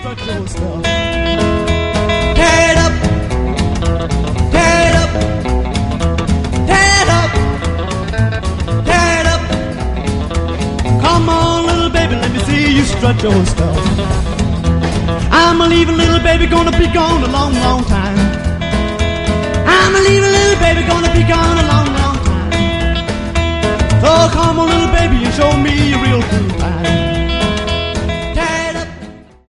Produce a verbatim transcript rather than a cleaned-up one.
strut your stuff. Tear it up, tear it up, tear it up, tear it up. Come on, little baby, let me see you strut your stuff. I'm a leaving, little baby, gonna be gone a long, long time. I'm a leaving, little baby, gonna be gone a long, long time.